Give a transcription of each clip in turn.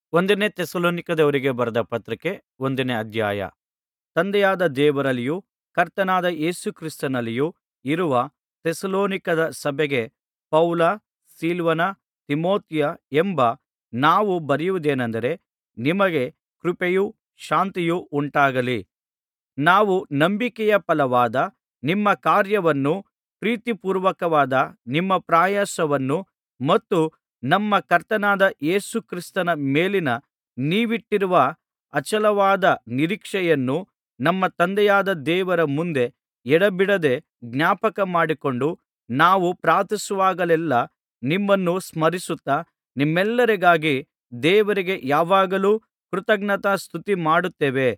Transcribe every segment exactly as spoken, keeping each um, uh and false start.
ಒಂದನೇ ಥೆಸಲೋನಿಕದವರಿಗೆ ಬರೆದ ಪತ್ರಿಕೆ ಒಂದನೇ ಅಧ್ಯಾಯ. ತಂದೆಯಾದ ದೇವರಲ್ಲಿಯೂ ಕರ್ತನಾದ ಯೇಸು ಕ್ರಿಸ್ತನಲ್ಲಿಯೂ ಇರುವ ಥೆಸಲೋನಿಕದ ಸಭೆಗೆ ಪೌಲ, ಸಿಲ್ವಾನ, ತಿಮೊಥೆಯ ಎಂಬ ನಾವು ಬರೆಯುವುದೇನೆಂದರೆ, ನಿಮಗೆ ಕೃಪೆಯೂ ಶಾಂತಿಯೂ ಉಂಟಾಗಲಿ. ನಾವು ನಂಬಿಕೆಯ ಫಲವಾದ ನಿಮ್ಮ ಕಾರ್ಯವನ್ನೂ ಪ್ರೀತಿಪೂರ್ವಕವಾದ ನಿಮ್ಮ ಪ್ರಯಾಸವನ್ನೂ ಮತ್ತು ನಮ್ಮ ಕರ್ತನಾದ ಯೇಸು ಕ್ರಿಸ್ತನ ಮೇಲಿನ ನೀವಿಟ್ಟಿರುವ ಅಚಲವಾದ ನಿರೀಕ್ಷೆಯನ್ನೂ ನಮ್ಮ ತಂದೆಯಾದ ದೇವರ ಮುಂದೆ ಎಡೆಬಿಡದೆ ಜ್ಞಾಪಕಮಾಡಿಕೊಂಡು, ನಾವು ಪ್ರಾರ್ಥಿಸುವಾಗಲೆಲ್ಲಾ ನಿಮ್ಮನ್ನು ಸ್ಮರಿಸುತ್ತಾ ನಿಮ್ಮೆಲ್ಲರಿಗಾಗಿ ದೇವರಿಗೆ ಯಾವಾಗಲೂ ಕೃತಜ್ಞತಾಸ್ತುತಿ ಮಾಡುತ್ತೇವೆ.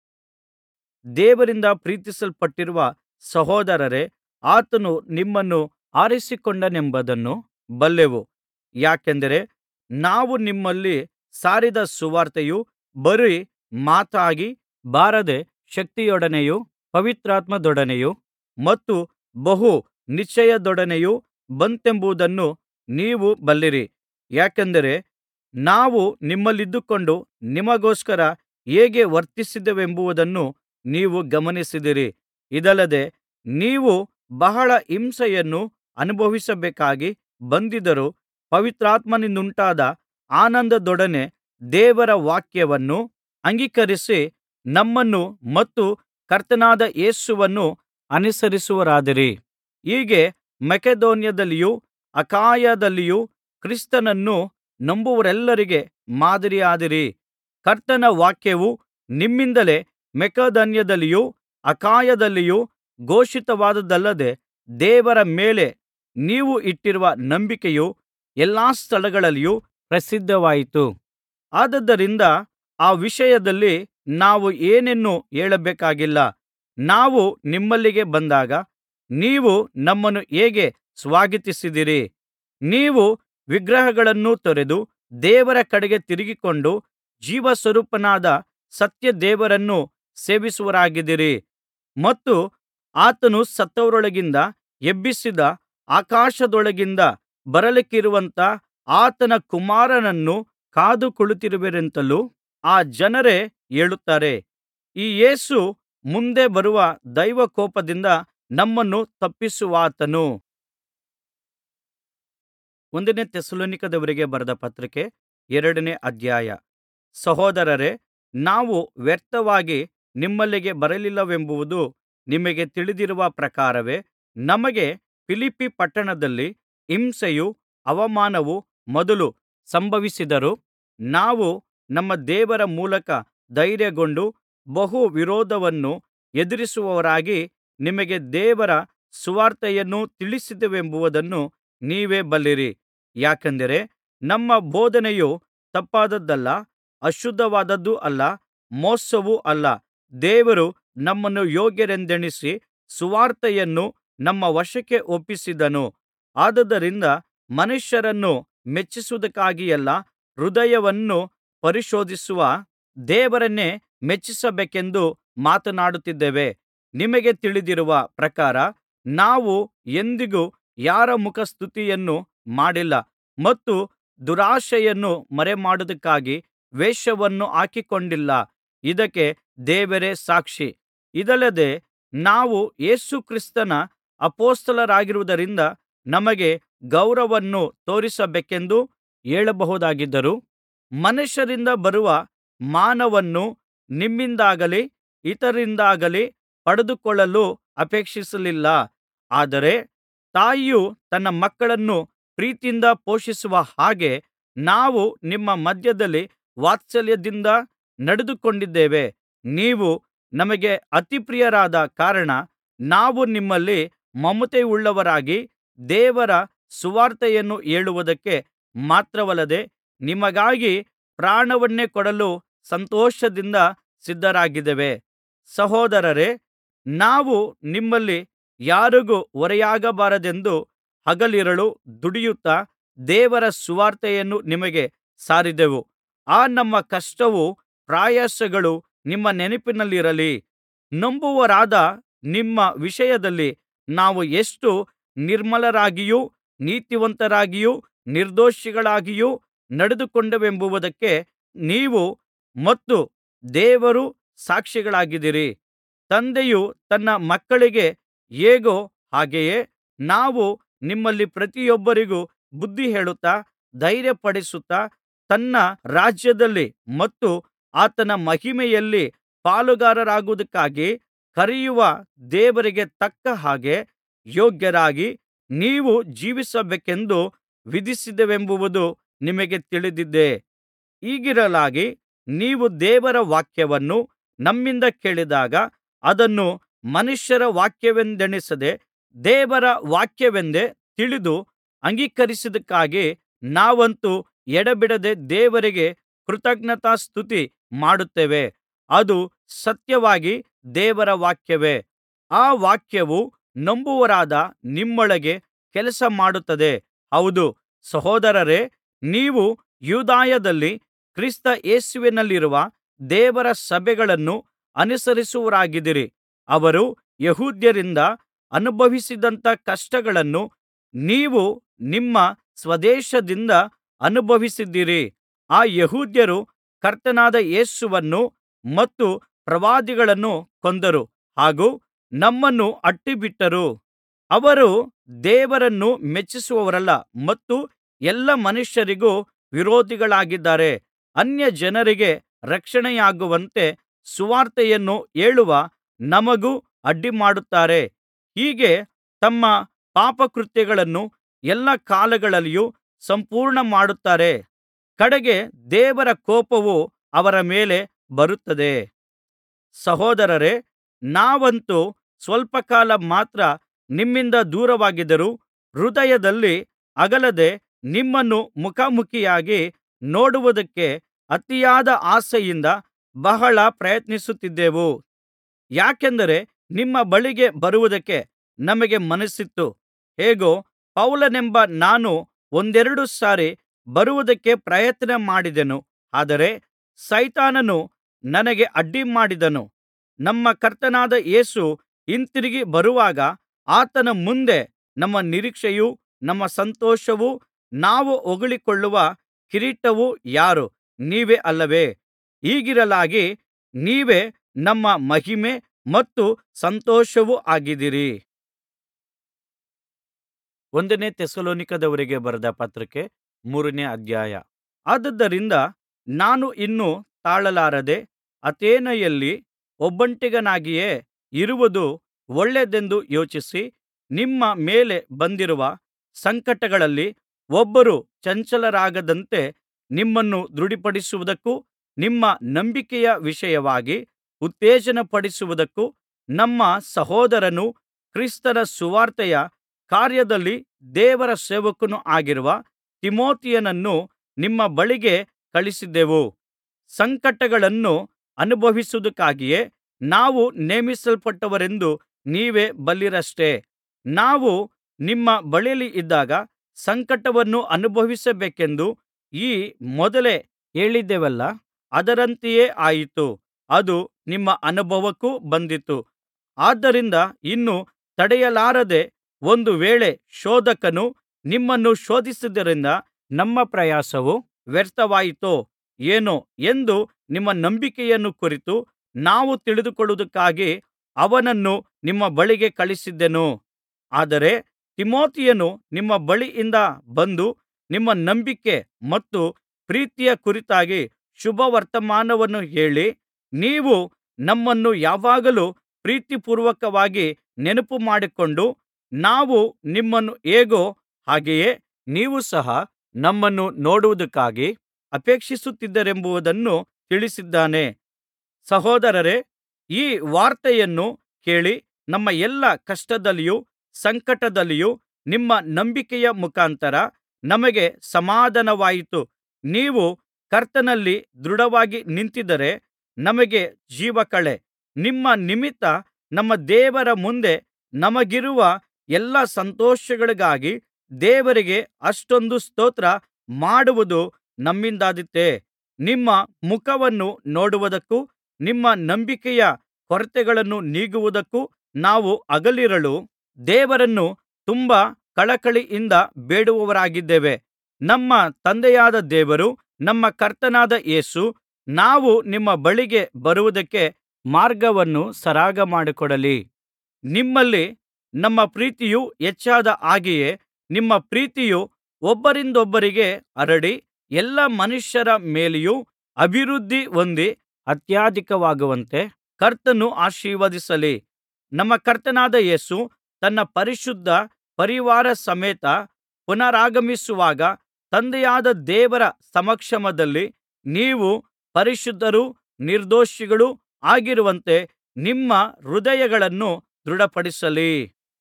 ದೇವರಿಂದ ಪ್ರೀತಿಸಲ್ಪಟ್ಟಿರುವ ಸಹೋದರರೇ, ಆತನು ನಿಮ್ಮನ್ನು ಆರಿಸಿಕೊಂಡನೆಂಬುದನ್ನು ಬಲ್ಲೆವು. ಯಾಕೆಂದರೆ ನಾವು ನಿಮ್ಮಲ್ಲಿ ಸಾರಿದ ಸುವಾರ್ತೆಯು ಬರೀ ಮಾತಾಗಿ ಬಾರದೆ ಶಕ್ತಿಯೊಡನೆಯೂ ಪವಿತ್ರಾತ್ಮದೊಡನೆಯೂ ಮತ್ತು ಬಹು ನಿಶ್ಚಯದೊಡನೆಯೂ ಬಂತೆಂಬುದನ್ನು ನೀವು ಬಲ್ಲಿರಿ. ಯಾಕೆಂದರೆ ನಾವು ನಿಮ್ಮಲ್ಲಿದ್ದುಕೊಂಡು ನಿಮಗೋಸ್ಕರ ಹೇಗೆ ವರ್ತಿಸಿದೆವೆಂಬುದನ್ನು ನೀವು ಗಮನಿಸಿದಿರಿ. ಇದಲ್ಲದೆ ನೀವು ಬಹಳ ಹಿಂಸೆಯನ್ನು ಅನುಭವಿಸಬೇಕಾಗಿ ಬಂದಿದ್ದರೂ ಪವಿತ್ರಾತ್ಮನಿಂದುಂಟಾದ ಆನಂದದೊಡನೆ ದೇವರ ವಾಕ್ಯವನ್ನು ಅಂಗೀಕರಿಸಿ ನಮ್ಮನ್ನು ಮತ್ತು ಕರ್ತನಾದ ಯೇಸುವನ್ನು ಅನುಸರಿಸುವವರಾದಿರಿ. ಹೀಗೆ ಮಕೆದೋನ್ಯದಲ್ಲಿಯೂ ಅಖಾಯದಲ್ಲಿಯೂ ಕ್ರಿಸ್ತನನ್ನು ನಂಬುವವರೆಲ್ಲರಿಗೆ ಮಾದರಿಯಾದಿರಿ. ಕರ್ತನ ವಾಕ್ಯವು ನಿಮ್ಮಿಂದಲೇ ಮಕೆದೋನ್ಯದಲ್ಲಿಯೂ ಅಖಾಯದಲ್ಲಿಯೂ ಘೋಷಿತವಾದದ್ದಲ್ಲದೆ, ದೇವರ ಮೇಲೆ ನೀವು ಇಟ್ಟಿರುವ ನಂಬಿಕೆಯು ಎಲ್ಲಾ ಸ್ಥಳಗಳಲ್ಲಿಯೂ ಪ್ರಸಿದ್ಧವಾಯಿತು. ಆದುದರಿಂದ ಆ ವಿಷಯದಲ್ಲಿ ನಾವು ಏನನ್ನೂ ಹೇಳಬೇಕಾಗಿಲ್ಲ. ನಾವು ನಿಮ್ಮಲ್ಲಿಗೆ ಬಂದಾಗ ನೀವು ನಮ್ಮನ್ನು ಹೇಗೆ ಸ್ವಾಗತಿಸಿದಿರಿ. ನೀವು ವಿಗ್ರಹಗಳನ್ನು ತೊರೆದು ದೇವರ ಕಡೆಗೆ ತಿರುಗಿಕೊಂಡು ಜೀವಸ್ವರೂಪನಾದ ಸತ್ಯ ದೇವರನ್ನು ಸೇವಿಸುವವರಾಗಿದ್ದೀರಿ ಮತ್ತು ಆತನು ಸತ್ತವರೊಳಗಿಂದ ಎಬ್ಬಿಸಿದ ಆಕಾಶದೊಳಗಿಂದ ಬರಲಿಕ್ಕಿರುವಂಥ ಆತನ ಕುಮಾರನನ್ನು ಕಾದು ಕುಳಿತಿರುವಿರೆಂತಲೂ ಆ ಜನರೇ ಹೇಳುತ್ತಾರೆ. ಈ ಯೇಸು ಮುಂದೆ ಬರುವ ದೈವಕೋಪದಿಂದ ನಮ್ಮನ್ನು ತಪ್ಪಿಸುವಾತನು. ಒಂದನೇ ಥೆಸಲೋನಿಕದವರಿಗೆ ಬರೆದ ಪತ್ರಿಕೆ ಎರಡನೇ ಅಧ್ಯಾಯ. ಸಹೋದರರೇ, ನಾವು ವ್ಯರ್ಥವಾಗಿ ನಿಮ್ಮಲ್ಲಿಗೆ ಬರಲಿಲ್ಲವೆಂಬುದು ನಿಮಗೆ ತಿಳಿದಿರುವ ಪ್ರಕಾರವೇ ನಮಗೆ ಫಿಲಿಪ್ಪಿ ಪಟ್ಟಣದಲ್ಲಿ ಹಿಂಸೆಯೂ ಅವಮಾನವೂ ಮೊದಲು ಸಂಭವಿಸಿದರೂ ನಾವು ನಮ್ಮ ದೇವರ ಮೂಲಕ ಧೈರ್ಯಗೊಂಡು ಬಹು ವಿರೋಧವನ್ನು ಎದುರಿಸುವವರಾಗಿ ನಿಮಗೆ ದೇವರ ಸುವಾರ್ತೆಯನ್ನು ತಿಳಿಸಿದೆವೆಂಬುದನ್ನು ನೀವೇ ಬಲ್ಲಿರಿ. ಯಾಕೆಂದರೆ ನಮ್ಮ ಬೋಧನೆಯು ತಪ್ಪಾದದ್ದಲ್ಲ, ಅಶುದ್ಧವಾದದ್ದೂ ಅಲ್ಲ, ಮೋಸವೂ ಅಲ್ಲ. ದೇವರು ನಮ್ಮನ್ನು ಯೋಗ್ಯರೆಂದೆಣಿಸಿ ಸುವಾರ್ತೆಯನ್ನು ನಮ್ಮ ವಶಕ್ಕೆ ಒಪ್ಪಿಸಿದನು. ಆದುದರಿಂದ ಮನುಷ್ಯರನ್ನು ಮೆಚ್ಚಿಸುವುದಕ್ಕಾಗಿಯಲ್ಲ, ಹೃದಯವನ್ನು ಪರಿಶೋಧಿಸುವ ದೇವರನ್ನೇ ಮೆಚ್ಚಿಸಬೇಕೆಂದು ಮಾತನಾಡುತ್ತಿದ್ದೇವೆ. ನಿಮಗೆ ತಿಳಿದಿರುವ ಪ್ರಕಾರ ನಾವು ಎಂದಿಗೂ ಯಾರ ಮುಖಸ್ತುತಿಯನ್ನು ಮಾಡಿಲ್ಲ ಮತ್ತು ದುರಾಶೆಯನ್ನು ಮರೆಮಾಡುವುದಕ್ಕಾಗಿ ವೇಷವನ್ನು ಹಾಕಿಕೊಂಡಿಲ್ಲ. ಇದಕ್ಕೆ ದೇವರೇ ಸಾಕ್ಷಿ. ಇದಲ್ಲದೆ ನಾವು ಯೇಸು ಕ್ರಿಸ್ತನ ಅಪೊಸ್ತಲರಾಗಿರುವುದರಿಂದ ನಮಗೆ ಗೌರವವನ್ನು ತೋರಿಸಬೇಕೆಂದು ಹೇಳಬಹುದಾಗಿದ್ದರೂ ಮನುಷ್ಯರಿಂದ ಬರುವ ಮಾನವನ್ನು ನಿಮ್ಮಿಂದಾಗಲಿ ಇತರರಿಂದಾಗಲಿ ಪಡೆದುಕೊಳ್ಳಲು ಅಪೇಕ್ಷಿಸಲಿಲ್ಲ. ಆದರೆ ತಾಯಿಯು ತನ್ನ ಮಕ್ಕಳನ್ನು ಪ್ರೀತಿಯಿಂದ ಪೋಷಿಸುವ ಹಾಗೆ ನಾವು ನಿಮ್ಮ ಮಧ್ಯದಲ್ಲಿ ವಾತ್ಸಲ್ಯದಿಂದ ನಡೆದುಕೊಂಡಿದ್ದೇವೆ. ನೀವು ನಮಗೆ ಅತಿ ಪ್ರಿಯರಾದ ಕಾರಣ ನಾವು ನಿಮ್ಮಲ್ಲಿ ಮಮತೆಯುಳ್ಳವರಾಗಿ ದೇವರ ಸುವಾರ್ತೆಯನ್ನು ಹೇಳುವುದಕ್ಕೆ ಮಾತ್ರವಲ್ಲದೆ ನಿಮಗಾಗಿ ಪ್ರಾಣವನ್ನೇ ಕೊಡಲು ಸಂತೋಷದಿಂದ ಸಿದ್ಧರಾಗಿದ್ದೇವೆ. ಸಹೋದರರೇ, ನಾವು ನಿಮ್ಮಲ್ಲಿ ಯಾರಿಗೂ ಹೊರೆಯಾಗಬಾರದೆಂದು ಹಗಲಿರುಳು ದುಡಿಯುತ್ತಾ ದೇವರ ಸುವಾರ್ತೆಯನ್ನು ನಿಮಗೆ ಸಾರಿದೆವು. ಆ ನಮ್ಮ ಕಷ್ಟವೂ ಪ್ರಯಾಸಗಳೂ ನಿಮ್ಮ ನೆನಪಿನಲ್ಲಿರಲಿ. ನಂಬುವವರಾದ ನಿಮ್ಮ ವಿಷಯದಲ್ಲಿ ನಾವು ಎಷ್ಟು ನಿರ್ಮಲರಾಗಿಯೂ ನೀತಿವಂತರಾಗಿಯೂ ನಿರ್ದೋಷಿಗಳಾಗಿಯೂ ನಡೆದುಕೊಂಡೆವೆಂಬುದಕ್ಕೆ ನೀವು ಮತ್ತು ದೇವರು ಸಾಕ್ಷಿಗಳಾಗಿದ್ದೀರಿ. ತಂದೆಯು ತನ್ನ ಮಕ್ಕಳಿಗೆ ಹೇಗೋ ಹಾಗೆಯೇ ನಾವು ನಿಮ್ಮಲ್ಲಿ ಪ್ರತಿಯೊಬ್ಬರಿಗೂ ಬುದ್ಧಿ ಹೇಳುತ್ತಾ ಧೈರ್ಯಪಡಿಸುತ್ತಾ ತನ್ನ ರಾಜ್ಯದಲ್ಲಿ ಮತ್ತು ಆತನ ಮಹಿಮೆಯಲ್ಲಿ ಪಾಲುಗಾರರಾಗುವುದಕ್ಕಾಗಿ ಕರೆಯುವ ದೇವರಿಗೆ ತಕ್ಕ ಹಾಗೆ ಯೋಗ್ಯರಾಗಿ ನೀವು ಜೀವಿಸಬೇಕೆಂದು ವಿಧಿಸಿದೆವೆಂಬುದು ನಿಮಗೆ ತಿಳಿದಿದೆ. ಹೀಗಿರಲಾಗಿ ನೀವು ದೇವರ ವಾಕ್ಯವನ್ನು ನಮ್ಮಿಂದ ಕೇಳಿದಾಗ ಅದನ್ನು ಮನುಷ್ಯರ ವಾಕ್ಯವೆಂದೆಣಿಸದೆ ದೇವರ ವಾಕ್ಯವೆಂದೇ ತಿಳಿದು ಅಂಗೀಕರಿಸಿದ್ದಕ್ಕಾಗಿ ನಾವಂತೂ ಎಡೆಬಿಡದೆ ದೇವರಿಗೆ ಕೃತಜ್ಞತಾಸ್ತುತಿ ಮಾಡುತ್ತೇವೆ. ಅದು ಸತ್ಯವಾಗಿ ದೇವರ ವಾಕ್ಯವೇ. ಆ ವಾಕ್ಯವು ನಂಬುವವರಾದ ನಿಮ್ಮೊಳಗೆ ಕೆಲಸ ಮಾಡುತ್ತದೆ. ಹೌದು ಸಹೋದರರೇ, ನೀವು ಯೂದಾಯದಲ್ಲಿ ಕ್ರಿಸ್ತ ಯೇಸುವಿನಲ್ಲಿರುವ ದೇವರ ಸಭೆಗಳನ್ನು ಅನುಸರಿಸುವವರಾಗಿದ್ದೀರಿ. ಅವರು ಯೆಹೂದ್ಯರಿಂದ ಅನುಭವಿಸಿದಂಥ ಕಷ್ಟಗಳನ್ನು ನೀವು ನಿಮ್ಮ ಸ್ವದೇಶದಿಂದ ಅನುಭವಿಸಿದ್ದೀರಿ. ಆ ಯೆಹೂದ್ಯರು ಕರ್ತನಾದ ಯೇಸುವನ್ನು ಮತ್ತು ಪ್ರವಾದಿಗಳನ್ನು ಕೊಂದರು ಹಾಗೂ ನಮ್ಮನ್ನು ಅಟ್ಟಿಬಿಟ್ಟರು. ಅವರು ದೇವರನ್ನು ಮೆಚ್ಚಿಸುವವರಲ್ಲ ಮತ್ತು ಎಲ್ಲಾ ಮನುಷ್ಯರಿಗೂ ವಿರೋಧಿಗಳಾಗಿದ್ದಾರೆ. ಅನ್ಯಜನರಿಗೆ ರಕ್ಷಣೆಯಾಗುವಂತೆ ಸುವಾರ್ತೆಯನ್ನು ಹೇಳುವ ನಮಗೂ ಅಡ್ಡಿಮಾಡುತ್ತಾರೆ. ಹೀಗೆ ತಮ್ಮ ಪಾಪಕೃತ್ಯಗಳನ್ನು ಎಲ್ಲಾ ಕಾಲಗಳಲ್ಲಿಯೂ ಸಂಪೂರ್ಣಮಾಡುತ್ತಾರೆ. ಕಡೆಗೆ ದೇವರ ಕೋಪವು ಅವರ ಮೇಲೆ ಬರುತ್ತದೆ. ಸಹೋದರರೇ, ನಾವಂತೂ ಸ್ವಲ್ಪ ಕಾಲ ಮಾತ್ರ ನಿಮ್ಮಿಂದ ದೂರವಾಗಿದ್ದರೂ ಹೃದಯದಲ್ಲಿ ಅಗಲದೆ ನಿಮ್ಮನ್ನು ಮುಖಾಮುಖಿಯಾಗಿ ನೋಡುವುದಕ್ಕೆ ಅತಿಯಾದ ಆಸೆಯಿಂದ ಬಹಳ ಪ್ರಯತ್ನಿಸುತ್ತಿದ್ದೆವು. ಯಾಕೆಂದರೆ ನಿಮ್ಮ ಬಳಿಗೆ ಬರುವುದಕ್ಕೆ ನಮಗೆ ಮನಸ್ಸಿತ್ತು. ಹೇಗೋ ಪೌಲನೆಂಬ ನಾನು ಒಂದೆರಡು ಸಾರಿ ಬರುವುದಕ್ಕೆ ಪ್ರಯತ್ನ ಮಾಡಿದೆನು, ಆದರೆ ಸೈತಾನನು ನನಗೆ ಅಡ್ಡಿಮಾಡಿದನು. ನಮ್ಮ ಕರ್ತನಾದ ಯೇಸು ಹಿಂತಿರುಗಿ ಬರುವಾಗ ಆತನ ಮುಂದೆ ನಮ್ಮ ನಿರೀಕ್ಷೆಯೂ ನಮ್ಮ ಸಂತೋಷವೂ ನಾವು ಹೊಗಳಿಕೊಳ್ಳುವ ಕಿರೀಟವೂ ಯಾರು? ನೀವೇ ಅಲ್ಲವೇ? ಹೀಗಿರಲಾಗಿ ನೀವೇ ನಮ್ಮ ಮಹಿಮೆ ಮತ್ತು ಸಂತೋಷವೂ ಆಗಿದ್ದೀರಿ. ಒಂದನೇ ಥೆಸಲೋನಿಕದವರಿಗೆ ಬರೆದ ಪತ್ರಿಕೆ ಮೂರನೇ ಅಧ್ಯಾಯ. ಆದುದರಿಂದ ನಾನು ಇನ್ನು ತಾಳಲಾರದೆ ಅಥೇನೆಯಲ್ಲಿ ಒಬ್ಬಂಟಿಗನಾಗಿಯೇ ಇರುವುದು ಒಳ್ಳೆಯದೆಂದು ಯೋಚಿಸಿ, ನಿಮ್ಮ ಮೇಲೆ ಬಂದಿರುವ ಸಂಕಟಗಳಲ್ಲಿ ಒಬ್ಬರೂ ಚಂಚಲರಾಗದಂತೆ ನಿಮ್ಮನ್ನು ದೃಢಪಡಿಸುವುದಕ್ಕೂ ನಿಮ್ಮ ನಂಬಿಕೆಯ ವಿಷಯವಾಗಿ ಉತ್ತೇಜನಪಡಿಸುವುದಕ್ಕೂ ನಮ್ಮ ಸಹೋದರನೂ ಕ್ರಿಸ್ತನ ಸುವಾರ್ತೆಯ ಕಾರ್ಯದಲ್ಲಿ ದೇವರ ಸೇವಕನೂ ಆಗಿರುವ ತಿಮೊಥೆಯನನ್ನು ನಿಮ್ಮ ಬಳಿಗೆ ಕಳುಹಿಸಿದೆವು. ಸಂಕಟಗಳನ್ನು ಅನುಭವಿಸುವುದಕ್ಕಾಗಿಯೇ ನಾವು ನೇಮಿಸಲ್ಪಟ್ಟವರೆಂದು ನೀವೇ ಬಲ್ಲಿರಷ್ಟೆ. ನಾವು ನಿಮ್ಮ ಬಳಿಯಲ್ಲಿದ್ದಾಗ ಸಂಕಟವನ್ನು ಅನುಭವಿಸಬೇಕೆಂದು ಈ ಮೊದಲೇ ಹೇಳಿದ್ದೆವಲ್ಲಾ, ಅದರಂತೆಯೇ ಆಯಿತು. ಅದು ನಿಮ್ಮ ಅನುಭವಕ್ಕೂ ಬಂದಿತು. ಆದ್ದರಿಂದ ಇನ್ನು ತಡೆಯಲಾರದೆ ಒಂದು ವೇಳೆ ಶೋಧಕನು ನಿಮ್ಮನ್ನು ಶೋಧಿಸಿದ್ದರಿಂದ ನಮ್ಮ ಪ್ರಯಾಸವು ವ್ಯರ್ಥವಾಯಿತೋ ಏನೋ ಎಂದು ನಿಮ್ಮ ನಂಬಿಕೆಯನ್ನು ಕುರಿತು ನಾವು ತಿಳಿದುಕೊಳ್ಳುವುದಕ್ಕಾಗಿ ಅವನನ್ನು ನಿಮ್ಮ ಬಳಿಗೆ ಕಳುಹಿಸಿದೆನು. ಆದರೆ ತಿಮೊಥೆಯನು ನಿಮ್ಮ ಬಳಿಯಿಂದ ಬಂದು ನಿಮ್ಮ ನಂಬಿಕೆ ಮತ್ತು ಪ್ರೀತಿಯ ಕುರಿತಾಗಿ ಶುಭವರ್ತಮಾನವನ್ನು ಹೇಳಿ, ನೀವು ನಮ್ಮನ್ನು ಯಾವಾಗಲೂ ಪ್ರೀತಿಪೂರ್ವಕವಾಗಿ ನೆನಪುಮಾಡಿಕೊಂಡು ನಾವು ನಿಮ್ಮನ್ನು ಹೇಗೋ ಹಾಗೆಯೇ ನೀವು ಸಹ ನಮ್ಮನ್ನು ನೋಡುವುದಕ್ಕಾಗಿ ಅಪೇಕ್ಷಿಸುತ್ತಿದ್ದೀರೆಂಬುದನ್ನು ತಿಳಿಸಿದ್ದಾನೆ. ಸಹೋದರರೇ, ಈ ವಾರ್ತೆಯನ್ನು ಕೇಳಿ ನಮ್ಮ ಎಲ್ಲಾ ಕಷ್ಟದಲ್ಲಿಯೂ ಸಂಕಟದಲ್ಲಿಯೂ ನಿಮ್ಮ ನಂಬಿಕೆಯ ಮುಖಾಂತರ ನಮಗೆ ಸಮಾಧಾನವಾಯಿತು. ನೀವು ಕರ್ತನಲ್ಲಿ ದೃಢವಾಗಿ ನಿಂತಿದ್ದರೆ ನಮಗೆ ಜೀವಕಳೆ. ನಿಮ್ಮ ನಿಮಿತ್ತ ನಮ್ಮ ದೇವರ ಮುಂದೆ ನಮಗಿರುವ ಎಲ್ಲಾ ಸಂತೋಷಗಳಿಗಾಗಿ ದೇವರಿಗೆ ಅಷ್ಟೊಂದು ಸ್ತೋತ್ರ ಮಾಡುವುದು ನಮ್ಮಿಂದಾದೀತೇ. ನಿಮ್ಮ ಮುಖವನ್ನು ನೋಡುವುದಕ್ಕೂ ನಿಮ್ಮ ನಂಬಿಕೆಯ ಕೊರತೆಗಳನ್ನು ನೀಗುವುದಕ್ಕೂ ನಾವು ಹಗಲಿರುಳು ದೇವರನ್ನು ತುಂಬಾ ಕಳಕಳಿಯಿಂದ ಬೇಡುವವರಾಗಿದ್ದೇವೆ. ನಮ್ಮ ತಂದೆಯಾದ ದೇವರು ನಮ್ಮ ಕರ್ತನಾದ ಯೇಸು ನಾವು ನಿಮ್ಮ ಬಳಿಗೆ ಬರುವುದಕ್ಕೆ ಮಾರ್ಗವನ್ನು ಸರಾಗ ಮಾಡಿಕೊಡಲಿ. ನಿಮ್ಮಲ್ಲಿ ನಮ್ಮ ಪ್ರೀತಿಯು ಹೆಚ್ಚಾದ ಹಾಗೆಯೇ ನಿಮ್ಮ ಪ್ರೀತಿಯು ಒಬ್ಬರಿಂದೊಬ್ಬರಿಗೆ ಹರಡಿ ಎಲ್ಲಾ ಮನುಷ್ಯರ ಮೇಲೆಯೂ ಅಭಿವೃದ್ಧಿ ಹೊಂದಿ ಅತ್ಯಧಿಕವಾಗುವಂತೆ ಕರ್ತನು ಆಶೀರ್ವದಿಸಲಿ. ನಮ್ಮ ಕರ್ತನಾದ ಯೇಸು ತನ್ನ ಪರಿಶುದ್ಧ ಪರಿವಾರ ಸಮೇತ ಪುನರಾಗಮಿಸುವಾಗ ತಂದೆಯಾದ ದೇವರ ಸಮಕ್ಷಮದಲ್ಲಿ ನೀವು ಪರಿಶುದ್ಧರೂ ನಿರ್ದೋಷಿಗಳೂ ಆಗಿರುವಂತೆ ನಿಮ್ಮ ಹೃದಯಗಳನ್ನು ದೃಢಪಡಿಸಲಿ.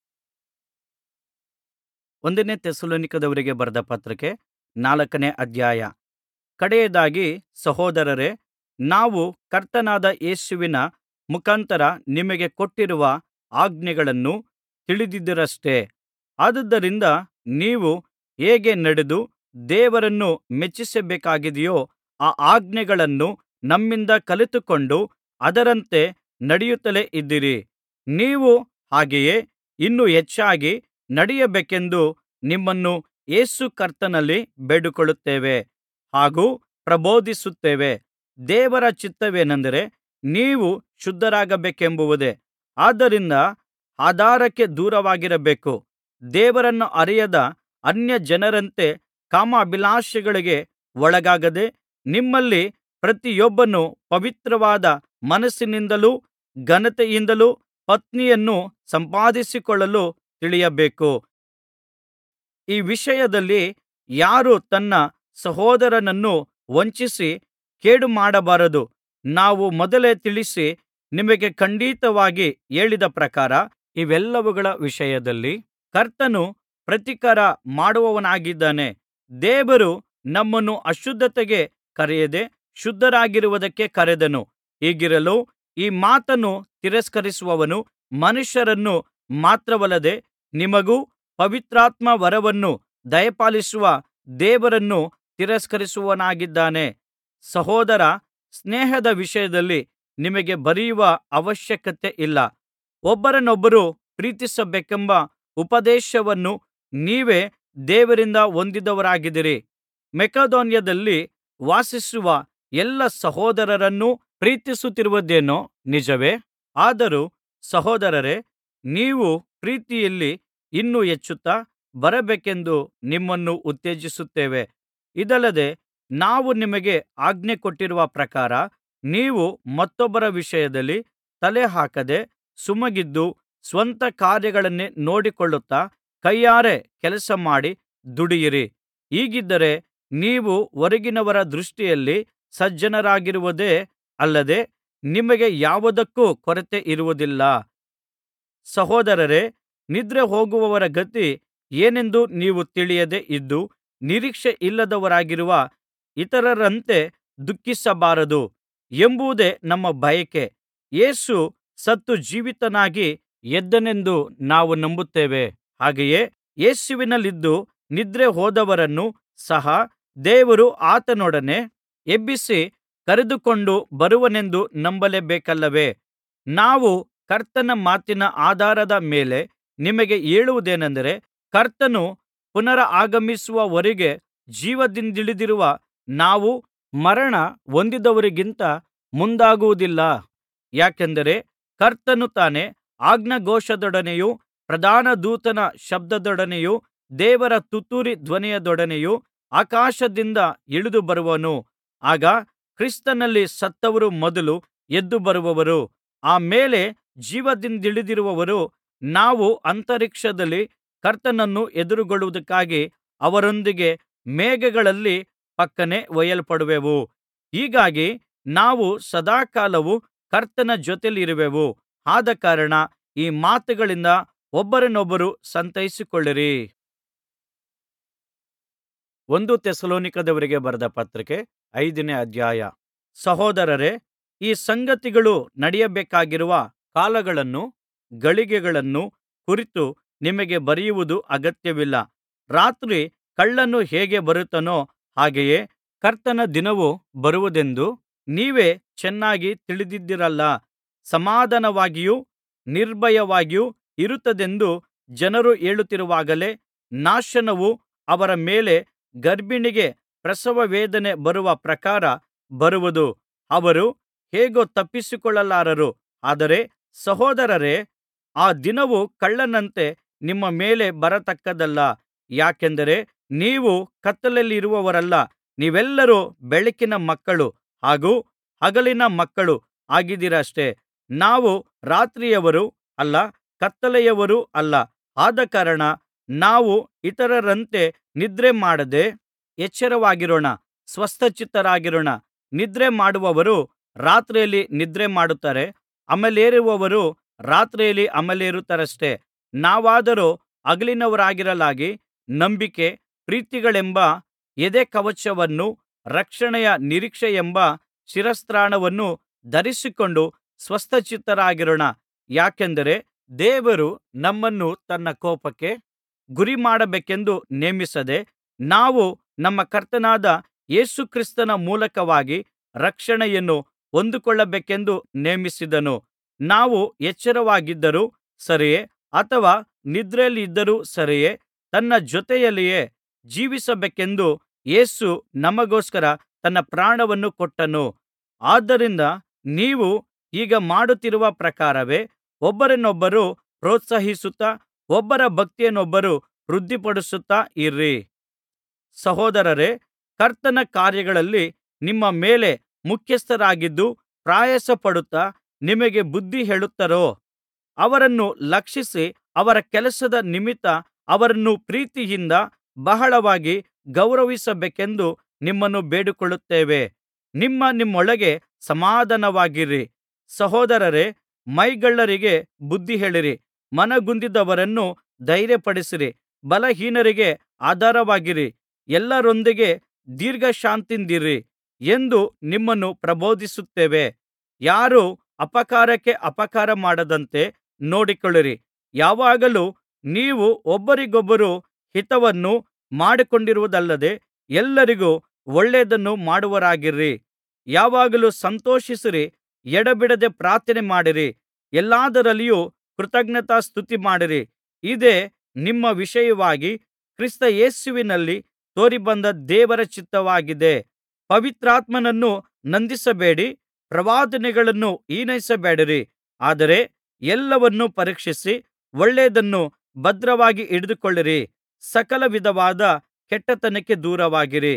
ಒಂದನೇ ಥೆಸಲೋನಿಕದವರಿಗೆ ಬರೆದ ಪತ್ರಿಕೆ ನಾಲ್ಕನೇ ಅಧ್ಯಾಯ. ಕಡೆಯದಾಗಿ ಸಹೋದರರೇ, ನಾವು ಕರ್ತನಾದ ಯೇಸುವಿನ ಮುಖಾಂತರ ನಿಮಗೆ ಕೊಟ್ಟಿರುವ ಆಜ್ಞೆಗಳನ್ನು ತಿಳಿದಿದ್ದೀರಷ್ಟೆ. ಆದುದರಿಂದ ನೀವು ಹೇಗೆ ನಡೆದು ದೇವರನ್ನು ಮೆಚ್ಚಿಸಬೇಕಾಗಿದೆಯೋ ಆ ಆಜ್ಞೆಗಳನ್ನು ನಮ್ಮಿಂದ ಕಲಿತುಕೊಂಡು ಅದರಂತೆ ನಡೆಯುತ್ತಲೇ ಇದ್ದೀರಿ. ನೀವು ಹಾಗೆಯೇ ಇನ್ನೂ ಹೆಚ್ಚಾಗಿ ನಡೆಯಬೇಕೆಂದು ನಿಮ್ಮನ್ನು ಯೇಸು ಕರ್ತನಲ್ಲಿ ಬೇಡಿಕೊಳ್ಳುತ್ತೇವೆ ಹಾಗೂ ಪ್ರಬೋಧಿಸುತ್ತೇವೆ. ದೇವರ ಚಿತ್ತವೇನೆಂದರೆ ನೀವು ಶುದ್ಧರಾಗಬೇಕೆಂಬುದೇ. ಆದ್ದರಿಂದ ಆಧಾರಕ್ಕೆ ದೂರವಾಗಿರಬೇಕು. ದೇವರನ್ನು ಅರಿಯದ ಅನ್ಯಜನರಂತೆ ಕಾಮಾಭಿಲಾಷೆಗಳಿಗೆ ಒಳಗಾಗದೆ ನಿಮ್ಮಲ್ಲಿ ಪ್ರತಿಯೊಬ್ಬನು ಪವಿತ್ರವಾದ ಮನಸ್ಸಿನಿಂದಲೂ ಘನತೆಯಿಂದಲೂ ಪತ್ನಿಯನ್ನು ಸಂಪಾದಿಸಿಕೊಳ್ಳಲು ತಿಳಿಯಬೇಕು. ಈ ವಿಷಯದಲ್ಲಿ ಯಾರೂ ತನ್ನ ಸಹೋದರನನ್ನು ವಂಚಿಸಿ ಕೇಡುಮಾಡಬಾರದು. ನಾವು ಮೊದಲೇ ತಿಳಿಸಿ ನಿಮಗೆ ಖಂಡಿತವಾಗಿ ಹೇಳಿದ ಪ್ರಕಾರ ಇವೆಲ್ಲವುಗಳ ವಿಷಯದಲ್ಲಿ ಕರ್ತನು ಪ್ರತಿಕಾರ ಮಾಡುವವನಾಗಿದ್ದಾನೆ. ದೇವರು ನಮ್ಮನ್ನು ಅಶುದ್ಧತೆಗೆ ಕರೆಯದೆ ಶುದ್ಧರಾಗಿರುವುದಕ್ಕೆ ಕರೆದನು. ಹೀಗಿರಲು ಈ ಮಾತನ್ನು ತಿರಸ್ಕರಿಸುವವನು ಮನುಷ್ಯರನ್ನು ಮಾತ್ರವಲ್ಲದೆ ನಿಮಗೂ ಪವಿತ್ರಾತ್ಮ ವರವನ್ನು ದಯಪಾಲಿಸುವ ದೇವರನ್ನು ತಿರಸ್ಕರಿಸುವವನಾಗಿದ್ದಾನೆ. ಸಹೋದರ ಸ್ನೇಹದ ವಿಷಯದಲ್ಲಿ ನಿಮಗೆ ಬರೆಯುವ ಅವಶ್ಯಕತೆ ಇಲ್ಲ. ಒಬ್ಬರನ್ನೊಬ್ಬರು ಪ್ರೀತಿಸಬೇಕೆಂಬ ಉಪದೇಶವನ್ನು ನೀವೇ ದೇವರಿಂದ ಹೊಂದಿದವರಾಗಿದ್ದೀರಿ. ಮಕೆದೋನ್ಯದಲ್ಲಿ ವಾಸಿಸುವ ಎಲ್ಲಾ ಸಹೋದರರನ್ನು ಪ್ರೀತಿಸುತ್ತಿರುವುದೇನೋ ನಿಜವೇ. ಆದರೂ ಸಹೋದರರೇ, ನೀವು ಪ್ರೀತಿಯಲ್ಲಿ ಇನ್ನೂ ಹೆಚ್ಚುತ್ತಾ ಬರಬೇಕೆಂದು ನಿಮ್ಮನ್ನು ಉತ್ತೇಜಿಸುತ್ತೇವೆ. ಇದಲ್ಲದೆ ನಾವು ನಿಮಗೆ ಆಜ್ಞೆ ಕೊಟ್ಟಿರುವ ಪ್ರಕಾರ ನೀವು ಮತ್ತೊಬ್ಬರ ವಿಷಯದಲ್ಲಿ ತಲೆಹಾಕದೆ ಸುಮ್ಮಗಿದ್ದು ಸ್ವಂತ ಕಾರ್ಯಗಳನ್ನೇ ನೋಡಿಕೊಳ್ಳುತ್ತಾ ಕೈಯಾರೆ ಕೆಲಸಮಾಡಿ ದುಡಿಯಿರಿ. ಹೀಗಿದ್ದರೆ ನೀವು ಹೊರಗಿನವರ ದೃಷ್ಟಿಯಲ್ಲಿ ಸಜ್ಜನರಾಗಿರುವುದೇ ಅಲ್ಲದೆ ನಿಮಗೆ ಯಾವುದಕ್ಕೂ ಕೊರತೆ ಇರುವುದಿಲ್ಲ. ಸಹೋದರರೇ, ನಿದ್ರೆ ಹೋಗುವವರ ಗತಿ ಏನೆಂದು ನೀವು ತಿಳಿಯದೆ ಇದ್ದು ನಿರೀಕ್ಷೆಯಿಲ್ಲದವರಾಗಿರುವ ಇತರರಂತೆ ದುಃಖಿಸಬಾರದು ಎಂಬುದೇ ನಮ್ಮ ಬಯಕೆ. ಯೇಸು ಸತ್ತು ಜೀವಿತನಾಗಿ ಎದ್ದನೆಂದು ನಾವು ನಂಬುತ್ತೇವೆ. ಹಾಗೆಯೇ ಯೇಸುವಿನಲ್ಲಿದ್ದು ನಿದ್ರೆ ಹೋದವರನ್ನು ಸಹ ದೇವರು ಆತನೊಡನೆ ಎಬ್ಬಿಸಿ ಕರೆದುಕೊಂಡು ಬರುವನೆಂದು ನಂಬಲೇಬೇಕಲ್ಲವೇ. ನಾವು ಕರ್ತನ ಮಾತಿನ ಆಧಾರದ ಮೇಲೆ ನಿಮಗೆ ಹೇಳುವುದೇನೆಂದರೆ, ಕರ್ತನು ಪುನರಾಗಮಿಸುವವರೆಗೆ ಜೀವದಿಂದುಳಿದಿರುವ ನಾವು ಮರಣ ಹೊಂದಿದವರಿಗಿಂತ ಮುಂದಾಗುವುದಿಲ್ಲ. ಯಾಕೆಂದರೆ ಕರ್ತನು ತಾನೇ ಆಜ್ಞಾಘೋಷದೊಡನೆಯೂ ಪ್ರಧಾನ ದೂತನ ಶಬ್ದದೊಡನೆಯೂ ದೇವರ ತುತ್ತೂರಿ ಧ್ವನಿಯದೊಡನೆಯೂ ಆಕಾಶದಿಂದ ಇಳಿದು ಬರುವನು. ಆಗ ಕ್ರಿಸ್ತನಲ್ಲಿ ಸತ್ತವರು ಮೊದಲು ಎದ್ದು ಬರುವರು. ಆ ಮೇಲೆ ಜೀವದಿಂದುಳಿದಿರುವವರು ನಾವು ಅಂತರಿಕ್ಷದಲ್ಲಿ ಕರ್ತನನ್ನು ಎದುರುಗೊಳ್ಳುವುದಕ್ಕಾಗಿ ಅವರೊಂದಿಗೆ ಮೇಘಗಳಲ್ಲಿ ಫಕ್ಕನೆ ಒಯ್ಯಲ್ಪಡುವೆವು. ಹೀಗಾಗಿ ನಾವು ಸದಾಕಾಲವೂ ಕರ್ತನ ಜೊತೆಯಲ್ಲಿರುವೆವು. ಆದಕಾರಣ ಈ ಮಾತುಗಳಿಂದ ಒಬ್ಬರನ್ನೊಬ್ಬರು ಸಂತೈಸಿಕೊಳ್ಳಿರಿ. ಒಂದು ಥೆಸಲೋನಿಕದವರಿಗೆ ಬರೆದ ಪತ್ರಿಕೆ ಐದನೇ ಅಧ್ಯಾಯ. ಸಹೋದರರೇ, ಈ ಸಂಗತಿಗಳು ನಡೆಯಬೇಕಾಗಿರುವ ಕಾಲಗಳನ್ನೂ ಗಳಿಗೆಗಳನ್ನೂ ಕುರಿತು ನಿಮಗೆ ಬರೆಯುವುದು ಅಗತ್ಯವಿಲ್ಲ. ರಾತ್ರಿ ಕಳ್ಳನು ಹೇಗೆ ಬರುತ್ತಾನೋ ಹಾಗೆಯೇ ಕರ್ತನ ದಿನವು ಬರುವುದೆಂದು ನೀವೇ ಚೆನ್ನಾಗಿ ತಿಳಿದಿದ್ದೀರಲ್ಲಾ. ಸಮಾಧಾನವಾಗಿಯೂ ನಿರ್ಭಯವಾಗಿಯೂ ಇರುತ್ತದೆಂದು ಜನರು ಹೇಳುತ್ತಿರುವಾಗಲೇ ನಾಶನವು ಅವರ ಮೇಲೆ ಗರ್ಭಿಣಿಗೆ ಪ್ರಸವ ವೇದನೆ ಬರುವ ಪ್ರಕಾರ ಬರುವುದು. ಅವರು ಹೇಗೂ ತಪ್ಪಿಸಿಕೊಳ್ಳಲಾರರು. ಆದರೆ ಸಹೋದರರೇ, ಆ ದಿನವು ಕಳ್ಳನಂತೆ ನಿಮ್ಮ ಮೇಲೆ ಬರತಕ್ಕದ್ದಲ್ಲ. ಯಾಕೆಂದರೆ ನೀವು ಕತ್ತಲೆಯಲ್ಲಿರುವವರಲ್ಲ, ನೀವೆಲ್ಲರೂ ಬೆಳಕಿನ ಮಕ್ಕಳು ಹಾಗೂ ಹಗಲಿನ ಮಕ್ಕಳು ಆಗಿದ್ದೀರಷ್ಟೆ. ನಾವು ರಾತ್ರಿಯವರೂ ಅಲ್ಲ, ಕತ್ತಲೆಯವರೂ ಅಲ್ಲ. ಆದಕಾರಣ ನಾವು ಇತರರಂತೆ ನಿದ್ರೆಮಾಡದೆ ಎಚ್ಚರವಾಗಿರೋಣ, ಸ್ವಸ್ಥಚಿತ್ತರಾಗಿರೋಣ. ನಿದ್ರೆ ಮಾಡುವವರು ರಾತ್ರಿಯಲ್ಲಿ ನಿದ್ರೆ ಮಾಡುತ್ತಾರೆ, ಅಮಲೇರುವವರು ರಾತ್ರಿಯಲ್ಲಿ ಅಮಲೇರುತ್ತಾರಷ್ಟೆ. ನಾವಾದರೋ ಹಗಲಿನವರಾಗಿರಲಾಗಿ ನಂಬಿಕೆ, ಪ್ರೀತಿಗಳೆಂಬ ಎದೆಕವಚವನ್ನೂ ರಕ್ಷಣೆಯ ನಿರೀಕ್ಷೆಯೆಂಬ ಶಿರಸ್ತ್ರಾಣವನ್ನೂ ಧರಿಸಿಕೊಂಡು ಸ್ವಸ್ಥಚಿತ್ತರಾಗಿರೋಣ. ಯಾಕೆಂದರೆ ದೇವರು ನಮ್ಮನ್ನು ತನ್ನ ಕೋಪಕ್ಕೆ ಗುರಿಮಾಡಬೇಕೆಂದು ನೇಮಿಸದೆ, ನಾವು ನಮ್ಮ ಕರ್ತನಾದ ಯೇಸು ಕ್ರಿಸ್ತನ ಮೂಲಕವಾಗಿ ರಕ್ಷಣೆಯನ್ನು ಹೊಂದಿಕೊಳ್ಳಬೇಕೆಂದು ನೇಮಿಸಿದನು. ನಾವು ಎಚ್ಚರವಾಗಿದ್ದರೂ ಸರಿಯೇ ಅಥವಾ ನಿದ್ರೆಯಲ್ಲಿದ್ದರೂ ಸರಿಯೇ, ತನ್ನ ಜೊತೆಯಲ್ಲಿಯೇ ಜೀವಿಸಬೇಕೆಂದು ಯೇಸು ನಮಗೋಸ್ಕರ ತನ್ನ ಪ್ರಾಣವನ್ನು ಕೊಟ್ಟನು. ಆದ್ದರಿಂದ ನೀವು ಈಗ ಮಾಡುತ್ತಿರುವ ಪ್ರಕಾರವೇ ಒಬ್ಬರನ್ನೊಬ್ಬರು ಪ್ರೋತ್ಸಾಹಿಸುತ್ತಾ, ಒಬ್ಬರ ಭಕ್ತಿಯನ್ನೊಬ್ಬರು ವೃದ್ಧಿಪಡಿಸುತ್ತಾ ಇರಿ. ಸಹೋದರರೇ, ಕರ್ತನ ಕಾರ್ಯಗಳಲ್ಲಿ ನಿಮ್ಮ ಮೇಲೆ ಮುಖ್ಯಸ್ಥರಾಗಿದ್ದು ಪ್ರಯಾಸಪಡುತ್ತಾ ನಿಮಗೆ ಬುದ್ಧಿ ಹೇಳುತ್ತಾರೋ ಅವರನ್ನು ಲಕ್ಷಿಸಿ, ಅವರ ಕೆಲಸದ ನಿಮಿತ್ತ ಅವರನ್ನು ಪ್ರೀತಿಯಿಂದ ಬಹಳವಾಗಿ ಗೌರವಿಸಬೇಕೆಂದು ನಿಮ್ಮನ್ನು ಬೇಡಿಕೊಳ್ಳುತ್ತೇವೆ. ನಿಮ್ಮ ನಿಮ್ಮೊಳಗೆ ಸಮಾಧಾನವಾಗಿರಿ. ಸಹೋದರರೇ, ಮೈಗಳ್ಳರಿಗೆ ಬುದ್ಧಿ ಹೇಳಿರಿ, ಮನಗುಂದಿದವರನ್ನು ಧೈರ್ಯಪಡಿಸಿರಿ, ಬಲಹೀನರಿಗೆ ಆಧಾರವಾಗಿರಿ, ಎಲ್ಲರೊಂದಿಗೆ ದೀರ್ಘಶಾಂತಿಯಿಂದಿರಿ ಎಂದು ನಿಮ್ಮನ್ನು ಪ್ರಬೋಧಿಸುತ್ತೇವೆ. ಯಾರೂ ಅಪಕಾರಕ್ಕೆ ಅಪಕಾರ ಮಾಡದಂತೆ ನೋಡಿಕೊಳ್ಳಿರಿ. ಯಾವಾಗಲೂ ನೀವು ಒಬ್ಬರಿಗೊಬ್ಬರು ಹಿತವನ್ನು ಮಾಡಿಕೊಂಡಿರುವುದಲ್ಲದೆ ಎಲ್ಲರಿಗೂ ಒಳ್ಳೆಯದನ್ನು ಮಾಡುವವರಾಗಿರಿ. ಯಾವಾಗಲೂ ಸಂತೋಷಿಸಿರಿ, ಎಡೆಬಿಡದೆ ಪ್ರಾರ್ಥನೆ ಮಾಡಿರಿ, ಎಲ್ಲಾದರಲ್ಲಿಯೂ ಕೃತಜ್ಞತಾಸ್ತುತಿ ಮಾಡಿರಿ. ಇದೇ ನಿಮ್ಮ ವಿಷಯವಾಗಿ ಕ್ರಿಸ್ತ ಯೇಸುವಿನಲ್ಲಿ ತೋರಿಬಂದ ದೇವರ ಚಿತ್ತವಾಗಿದೆ. ಪವಿತ್ರಾತ್ಮನನ್ನು ನಂದಿಸಬೇಡಿ, ಪ್ರವಾದನೆಗಳನ್ನು ಹಿನೈಸಬೇಡಿರಿ. ಆದರೆ ಎಲ್ಲವನ್ನೂ ಪರೀಕ್ಷಿಸಿ ಒಳ್ಳೆಯದನ್ನು ಭದ್ರವಾಗಿ ಹಿಡಿದುಕೊಳ್ಳಿರಿ. ಸಕಲ ವಿಧವಾದ ಕೆಟ್ಟತನಕ್ಕೆ ದೂರವಾಗಿರಿ.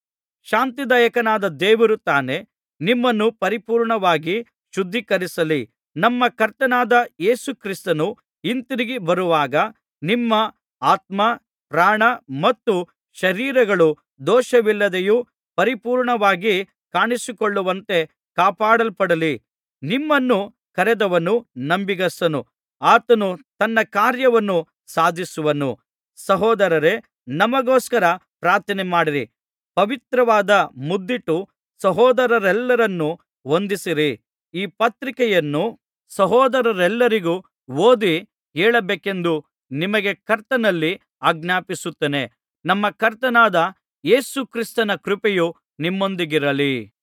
ಶಾಂತಿದಾಯಕನಾದ ದೇವರು ತಾನೇ ನಿಮ್ಮನ್ನು ಪರಿಪೂರ್ಣವಾಗಿ ಶುದ್ಧೀಕರಿಸಲಿ. ನಮ್ಮ ಕರ್ತನಾದ ಯೇಸು ಕ್ರಿಸ್ತನು ಹಿಂತಿರುಗಿ ಬರುವಾಗ ನಿಮ್ಮ ಆತ್ಮ, ಪ್ರಾಣ ಮತ್ತು ಶರೀರಗಳು ದೋಷವಿಲ್ಲದೆಯೂ ಪರಿಪೂರ್ಣವಾಗಿ ಕಾಣಿಸಿಕೊಳ್ಳುವಂತೆ ಕಾಪಾಡಲ್ಪಡಲಿ. ನಿಮ್ಮನ್ನು ಕರೆದವನು ನಂಬಿಗಸ್ತನು, ಆತನು ತನ್ನ ಕಾರ್ಯವನ್ನು ಸಾಧಿಸುವನು. ಸಹೋದರರೇ, ನಮಗೋಸ್ಕರ ಪ್ರಾರ್ಥನೆ ಮಾಡಿರಿ. ಪವಿತ್ರವಾದ ಮುದ್ದಿಟ್ಟು ಸಹೋದರರೆಲ್ಲರನ್ನೂ ವಂದಿಸಿರಿ. ಈ ಪತ್ರಿಕೆಯನ್ನು ಸಹೋದರರೆಲ್ಲರಿಗೂ ಓದಿ ಹೇಳಬೇಕೆಂದು ನಿಮಗೆ ಕರ್ತನಲ್ಲಿ ಆಜ್ಞಾಪಿಸುತ್ತೇನೆ. ನಮ್ಮ ಕರ್ತನಾದ ಯೇಸು ಕ್ರಿಸ್ತನ ಕೃಪೆಯು ನಿಮ್ಮೊಂದಿಗಿರಲಿ.